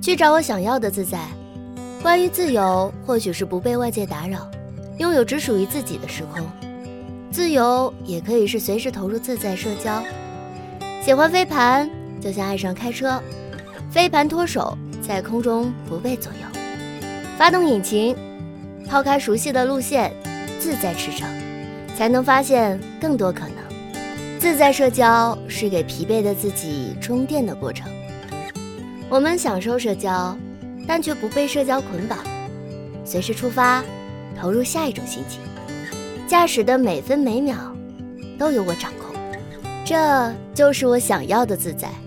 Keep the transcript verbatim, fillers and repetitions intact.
去找我想要的自在。关于自由，或许是不被外界打扰，拥有只属于自己的时空。自由也可以是随时投入自在社交。喜欢飞盘，就像爱上开车，飞盘脱手，在空中不被左右。发动引擎，抛开熟悉的路线，自在驰骋，才能发现更多可能。自在社交是给疲惫的自己充电的过程。我们享受社交，但却不被社交捆绑，随时出发，投入下一种心情。驾驶的每分每秒都由我掌控，这就是我想要的自在。